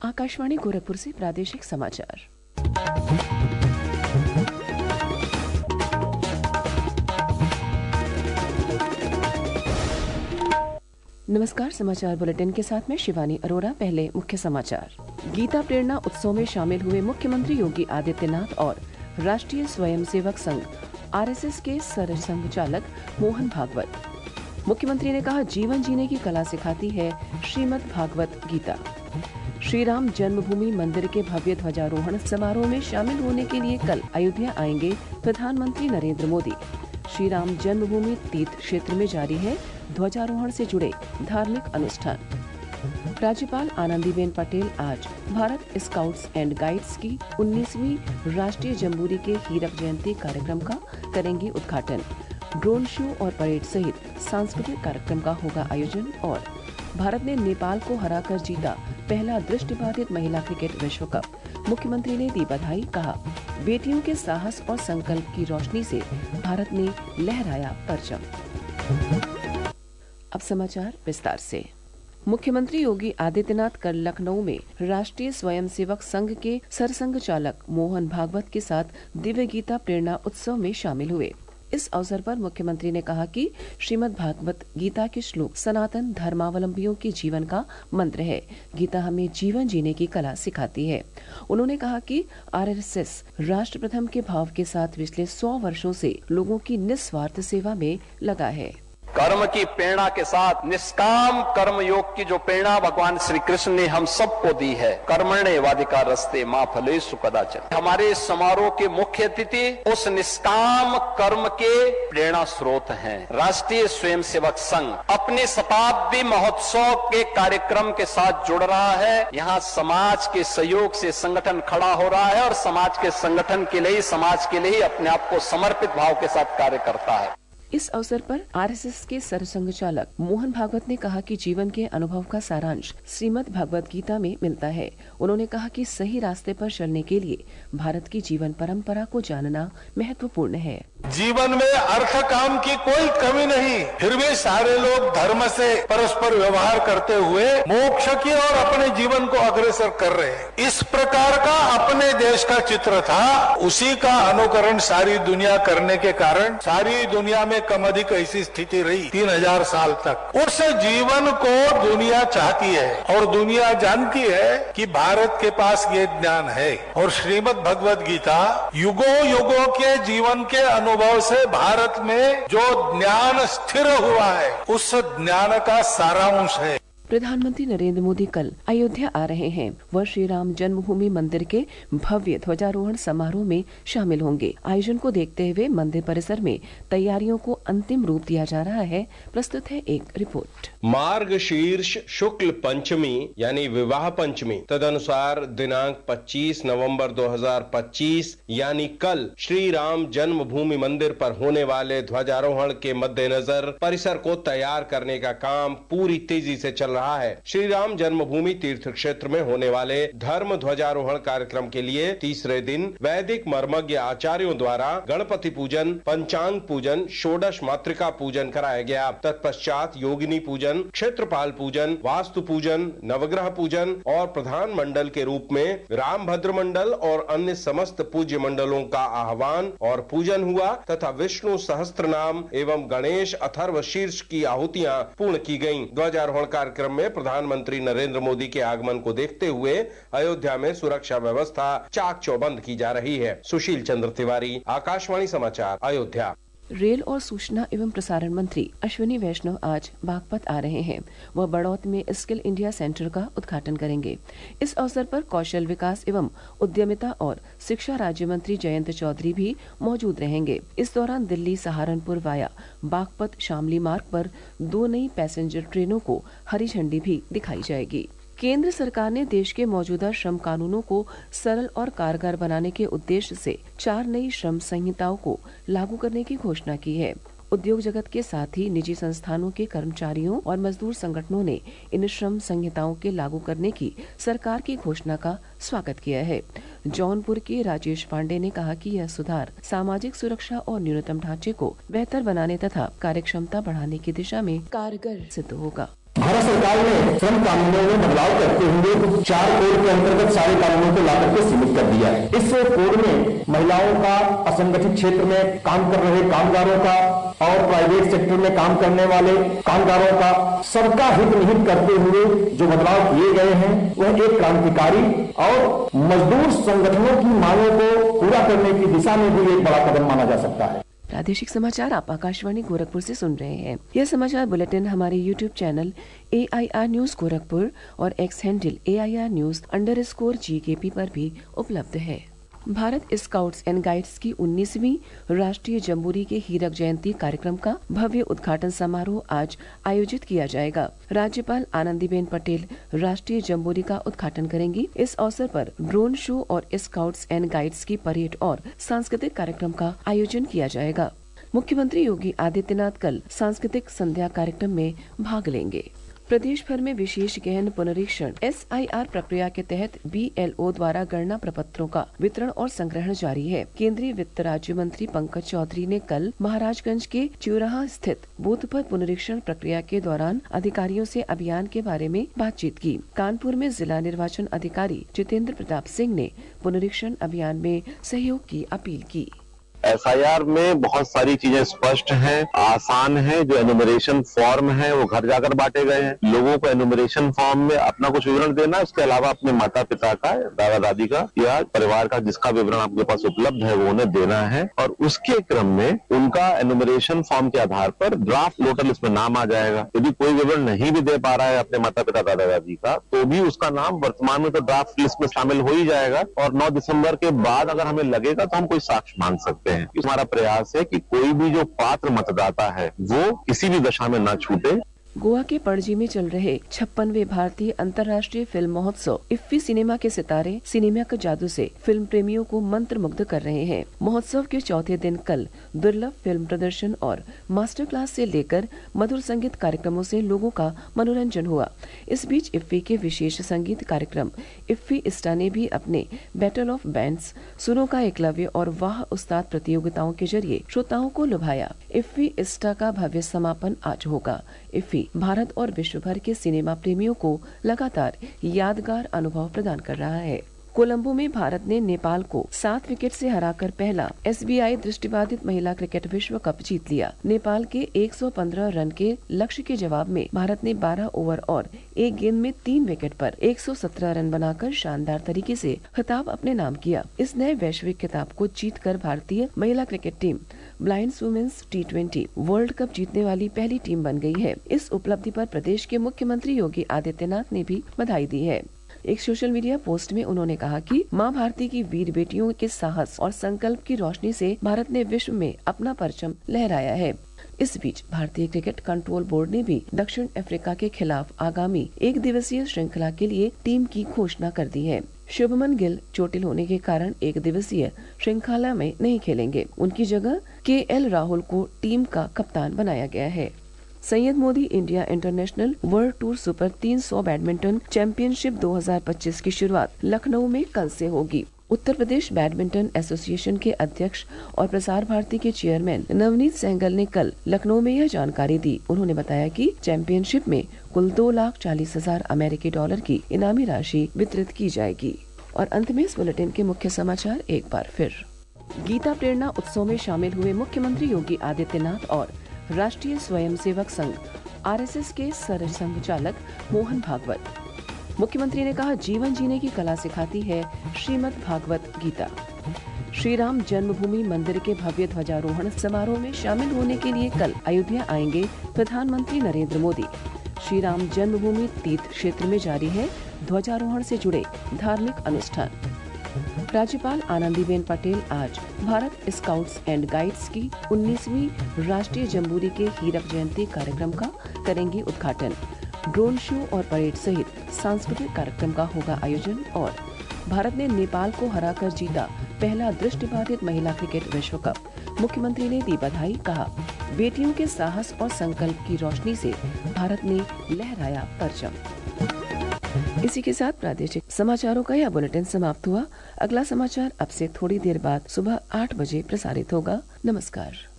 आकाशवाणी गोरखपुर से प्रादेशिक समाचार। नमस्कार, समाचार बुलेटिन के साथ में शिवानी अरोरा। पहले मुख्य समाचार। गीता प्रेरणा उत्सव में शामिल हुए मुख्यमंत्री योगी आदित्यनाथ और राष्ट्रीय स्वयंसेवक संघ आरएसएस के सरसंघचालक मोहन भागवत। मुख्यमंत्री ने कहा, जीवन जीने की कला सिखाती है श्रीमद् भागवत गीता। श्री राम जन्मभूमि मंदिर के भव्य ध्वजारोहण समारोह में शामिल होने के लिए कल अयोध्या आएंगे प्रधानमंत्री नरेंद्र मोदी। श्री राम जन्मभूमि तीर्थ क्षेत्र में जारी है ध्वजारोहण से जुड़े धार्मिक अनुष्ठान। राज्यपाल आनंदीबेन पटेल आज भारत स्काउट्स एंड गाइड्स की 19वीं राष्ट्रीय जम्बूरी के हीरक जयंती कार्यक्रम का करेंगी उद्घाटन। ड्रोन शो और परेड सहित सांस्कृतिक कार्यक्रम का होगा आयोजन। और भारत ने नेपाल को हराकर जीता पहला दृष्टिबाधित महिला क्रिकेट विश्व कप। मुख्यमंत्री ने दी बधाई, कहा, बेटियों के साहस और संकल्प की रोशनी से भारत ने लहराया परचम। अब समाचार विस्तार से। मुख्यमंत्री योगी आदित्यनाथ कल लखनऊ में राष्ट्रीय स्वयंसेवक संघ के सरसंघचालक मोहन भागवत के साथ दिव्य गीता प्रेरणा उत्सव में शामिल हुए। इस अवसर पर मुख्यमंत्री ने कहा कि श्रीमद् भागवत गीता के श्लोक सनातन धर्मावलंबियों के जीवन का मंत्र है। गीता हमें जीवन जीने की कला सिखाती है। उन्होंने कहा कि आरएसएस राष्ट्र प्रथम के भाव के साथ पिछले 100 वर्षों से लोगों की निस्वार्थ सेवा में लगा है। कर्म की प्रेरणा के साथ निष्काम कर्म योग की जो प्रेरणा भगवान श्री कृष्ण ने हम सबको दी है, कर्मण्येवाधिकारस्ते मा फलेषु कदाचन। हमारे इस समारोह के मुख्य अतिथि उस निष्काम कर्म के प्रेरणा स्रोत हैं। राष्ट्रीय स्वयंसेवक संघ अपने शताब्दी महोत्सव के कार्यक्रम के साथ जुड़ रहा है। यहाँ समाज के सहयोग से संगठन खड़ा हो रहा है और समाज के संगठन के लिए, समाज के लिए अपने आप को समर्पित भाव के साथ कार्य करता है। इस अवसर पर आरएसएस के सरसंघचालक मोहन भागवत ने कहा कि जीवन के अनुभव का सारांश श्रीमद् भागवत गीता में मिलता है। उन्होंने कहा कि सही रास्ते पर चलने के लिए भारत की जीवन परंपरा को जानना महत्वपूर्ण है। जीवन में अर्थ काम की कोई कमी नहीं, फिर भी सारे लोग धर्म से परस्पर व्यवहार करते हुए मोक्ष की और अपने जीवन को अग्रसर कर रहे हैं। इस प्रकार का अपने देश का चित्र था, उसी का अनुकरण सारी दुनिया करने के कारण सारी दुनिया में कम अधिक ऐसी स्थिति रही 3000 साल तक। उस जीवन को दुनिया चाहती है और दुनिया जानती है कि भारत के पास ये ज्ञान है। और श्रीमद् भगवद गीता युगों युगों के जीवन के अनुभव से भारत में जो ज्ञान स्थिर हुआ है, उस ज्ञान का सारांश है। प्रधानमंत्री नरेंद्र मोदी कल अयोध्या आ रहे हैं। वह श्री राम जन्मभूमि मंदिर के भव्य ध्वजारोहण समारोह में शामिल होंगे। आयोजन को देखते हुए मंदिर परिसर में तैयारियों को अंतिम रूप दिया जा रहा है। प्रस्तुत है एक रिपोर्ट। मार्गशीर्ष शुक्ल पंचमी यानी विवाह पंचमी तदनुसार दिनांक 25 नवंबर 2025 यानी कल श्री राम जन्मभूमि मंदिर पर होने वाले ध्वजारोहण के मद्देनजर परिसर को तैयार करने का काम पूरी तेजी से चल रहा है। श्री राम जन्मभूमि तीर्थ क्षेत्र में होने वाले धर्म ध्वजारोहण कार्यक्रम के लिए तीसरे दिन वैदिक मर्मज्ञ आचार्यों द्वारा गणपति पूजन, पंचांग पूजन, षोडश मातृका पूजन कराया गया। तत्पश्चात योगिनी पूजन, क्षेत्रपाल पूजन, वास्तु पूजन, नवग्रह पूजन और प्रधान मंडल के रूप में राम भद्र मंडल और अन्य समस्त पूज्य मंडलों का आह्वान और पूजन हुआ तथा विष्णु सहस्त्र नाम एवं गणेश अथर्व शीर्ष की आहुतियां पूर्ण की गयी। ध्वजारोहण कार्यक्रम में प्रधानमंत्री नरेंद्र मोदी के आगमन को देखते हुए अयोध्या में सुरक्षा व्यवस्था चाक चौबंद की जा रही है। सुशील चंद्र तिवारी, आकाशवाणी समाचार, अयोध्या। रेल और सूचना एवं प्रसारण मंत्री अश्विनी वैष्णव आज बागपत आ रहे हैं। वह बड़ौत में स्किल इंडिया सेंटर का उद्घाटन करेंगे। इस अवसर पर कौशल विकास एवं उद्यमिता और शिक्षा राज्य मंत्री जयंत चौधरी भी मौजूद रहेंगे। इस दौरान दिल्ली सहारनपुर वाया बागपत शामली मार्ग पर 2 नई पैसेंजर ट्रेनों को हरी झंडी भी दिखाई जाएगी। केंद्र सरकार ने देश के मौजूदा श्रम कानूनों को सरल और कारगर बनाने के उद्देश्य से 4 नई श्रम संहिताओं को लागू करने की घोषणा की है। उद्योग जगत के साथ ही निजी संस्थानों के कर्मचारियों और मजदूर संगठनों ने इन श्रम संहिताओं के लागू करने की सरकार की घोषणा का स्वागत किया है। जौनपुर के राजेश पांडे ने कहा कि यह सुधार सामाजिक सुरक्षा और न्यूनतम ढांचे को बेहतर बनाने तथा कार्यक्षमता बढ़ाने की दिशा में कारगर सिद्ध होगा। भारत सरकार ने श्रम कानूनों में बदलाव करते हुए 4 कोड के अंतर्गत सारे कानूनों को लाकर के सीमित कर दिया है। इस कोड में महिलाओं का, असंगठित क्षेत्र में काम कर रहे कामगारों का और प्राइवेट सेक्टर में काम करने वाले कामगारों का, सबका हित निहित करते हुए जो बदलाव किए गए हैं वह एक क्रांतिकारी और मजदूर संगठनों की मांगों को पूरा करने की दिशा में भी एक बड़ा कदम माना जा सकता है। प्रादेशिक समाचार आप आकाशवाणी गोरखपुर से सुन रहे हैं। यह समाचार बुलेटिन हमारे YouTube channel AIR news Gorakhpur और एक्स हैंडल AIR_GKP पर भी उपलब्ध है। भारत स्काउट्स एंड गाइड्स की 19वीं राष्ट्रीय जम्बूरी के हीरक जयंती कार्यक्रम का भव्य उद्घाटन समारोह आज आयोजित किया जाएगा। राज्यपाल आनंदीबेन पटेल राष्ट्रीय जम्बूरी का उद्घाटन करेंगी। इस अवसर पर ड्रोन शो और स्काउट्स एंड गाइड्स की परेड और सांस्कृतिक कार्यक्रम का आयोजन किया जाएगा। मुख्यमंत्री योगी आदित्यनाथ कल सांस्कृतिक संध्या कार्यक्रम में भाग लेंगे। प्रदेश भर में विशेष गहन पुनरीक्षण SIR प्रक्रिया के तहत BLO द्वारा गणना प्रपत्रों का वितरण और संग्रहण जारी है। केंद्रीय वित्त राज्य मंत्री पंकज चौधरी ने कल महाराजगंज के चौराहा स्थित बूथ पर पुनरीक्षण प्रक्रिया के दौरान अधिकारियों से अभियान के बारे में बातचीत की। कानपुर में जिला निर्वाचन अधिकारी जितेंद्र प्रताप सिंह ने पुनरीक्षण अभियान में सहयोग की अपील की। SIR में बहुत सारी चीजें स्पष्ट हैं, आसान है। जो एनुमरेशन फॉर्म है वो घर जाकर बांटे गए हैं। लोगों को एनुमरेशन फॉर्म में अपना कुछ विवरण देना है, उसके अलावा अपने माता पिता का, दादा दादी का या परिवार का जिसका विवरण आपके पास उपलब्ध है वो उन्हें देना है। और उसके क्रम में उनका एनुमरेशन फॉर्म के आधार पर ड्राफ्ट वोटर लिस्ट में नाम आ जाएगा। यदि कोई विवरण नहीं भी दे पा रहा है अपने माता पिता दादा दादी का, तो भी उसका नाम वर्तमान में तो ड्राफ्ट लिस्ट में शामिल हो ही जाएगा। और 9 दिसंबर के बाद अगर हमें लगेगा तो हम कोई साक्ष्य मांग सकते हैं। हमारा प्रयास है कि कोई भी जो पात्र मतदाता है वो किसी भी दशा में न छूटे। गोवा के पणजी में चल रहे 56वें भारतीय अंतर्राष्ट्रीय फिल्म महोत्सव इफ्फी सिनेमा के सितारे सिनेमा के जादू से फिल्म प्रेमियों को मंत्रमुग्ध कर रहे हैं। महोत्सव के चौथे दिन कल दुर्लभ फिल्म प्रदर्शन और मास्टर क्लास से लेकर मधुर संगीत कार्यक्रमों से लोगों का मनोरंजन हुआ। इस बीच इफ्फी के विशेष संगीत कार्यक्रम इफ्फी इस्टा ने भी अपने बैटल ऑफ बैंड्स, सुनो का एकलव्य और वाह उस्ताद प्रतियोगिताओं के जरिए श्रोताओं को लुभाया। इफ्फी इस्टा का भव्य समापन आज होगा। इफ्फी भारत और विश्व भर के सिनेमा प्रेमियों को लगातार यादगार अनुभव प्रदान कर रहा है। कोलंबो में भारत ने नेपाल को 7 विकेट से हराकर पहला SBI दृष्टिबाधित महिला क्रिकेट विश्व कप जीत लिया। नेपाल के 115 रन के लक्ष्य के जवाब में भारत ने 12 ओवर और 1 गेंद में 3 विकेट पर 117 रन बनाकर शानदार तरीके से खिताब अपने नाम किया। इस नए वैश्विक खिताब को जीतकर भारतीय महिला cricket team blinds women's T20 world cup जीतने वाली पहली टीम बन गई है। इस उपलब्धि पर प्रदेश के मुख्यमंत्री योगी आदित्यनाथ ने भी बधाई दी है। एक सोशल मीडिया पोस्ट में उन्होंने कहा कि मां भारती की वीर बेटियों के साहस और संकल्प की रोशनी से भारत ने विश्व में अपना परचम लहराया है। इस बीच भारतीय क्रिकेट कंट्रोल बोर्ड ने भी दक्षिण अफ्रीका के खिलाफ आगामी 1 दिवसीय श्रृंखला के लिए टीम की घोषणा कर दी है। शुभमन गिल चोटिल होने के कारण 1 दिवसीय श्रृंखला में नहीं खेलेंगे। उनकी जगह KL राहुल को टीम का कप्तान बनाया गया है। Syed Modi India international world tour super 300 badminton championship 2025 की शुरुआत लखनऊ में कल से होगी। उत्तर प्रदेश बैडमिंटन एसोसिएशन के अध्यक्ष और प्रसार भारती के चेयरमैन नवनीत सहगल ने कल लखनऊ में यह जानकारी दी। उन्होंने बताया कि चैंपियनशिप में कुल 2,40,000 अमेरिकी डॉलर की इनामी राशि वितरित की जाएगी। और अंत में इस बुलेटिन के मुख्य समाचार एक बार फिर। गीता प्रेरणा उत्सव में शामिल हुए मुख्यमंत्री योगी आदित्यनाथ और राष्ट्रीय स्वयंसेवक संघ RSS के सरसंघचालक मोहन भागवत। मुख्यमंत्री ने कहा, जीवन जीने की कला सिखाती है श्रीमद् भागवत गीता। श्री राम जन्मभूमि मंदिर के भव्य ध्वजारोहण समारोह में शामिल होने के लिए कल अयोध्या आएंगे प्रधानमंत्री नरेंद्र मोदी। श्री राम जन्मभूमि तीर्थ क्षेत्र में जारी है ध्वजारोहण से जुड़े धार्मिक अनुष्ठान। राज्यपाल आनंदीबेन पटेल आज भारत स्काउट्स एंड गाइड्स की 19वीं राष्ट्रीय जम्बूरी के हीरक जयंती कार्यक्रम का करेंगी उद्घाटन। ड्रोन शो और परेड सहित सांस्कृतिक कार्यक्रम का होगा आयोजन। और भारत ने नेपाल को हराकर जीता पहला दृष्टिबाधित महिला क्रिकेट विश्व कप। मुख्यमंत्री ने दी बधाई, कहा बेटियों के साहस और संकल्प की रोशनी से भारत ने लहराया परचम। इसी के साथ प्रादेशिक समाचारों का यह बुलेटिन समाप्त हुआ। अगला समाचार अब से थोड़ी देर बाद सुबह 8 बजे प्रसारित होगा। नमस्कार।